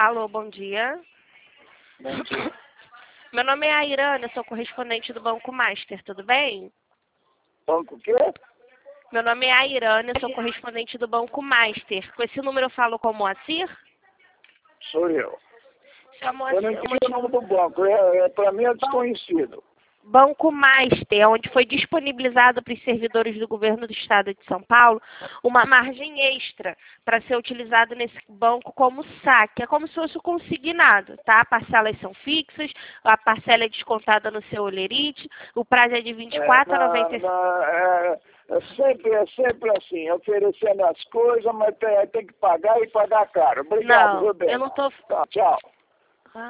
Alô, bom dia. Bom dia. Meu nome é Airana, sou correspondente do Banco Master, tudo bem? Banco o quê? Meu nome é Airana, sou correspondente do Banco Master. Com esse número eu falo com o Moacir? Sou eu. Seu Eu Moacir, não sei o nome do banco, para mim é desconhecido. Banco Master, onde foi disponibilizado para os servidores do governo do estado de São Paulo uma margem extra para ser utilizado nesse banco como saque. É como se fosse o consignado, tá? Parcelas são fixas, a parcela é descontada no seu olerite, o prazo é de 24 a 95. É sempre assim, oferecendo as coisas, mas tem que pagar e pagar caro. Obrigado, Não, viu, Bento? eu não estou. Tá, tchau.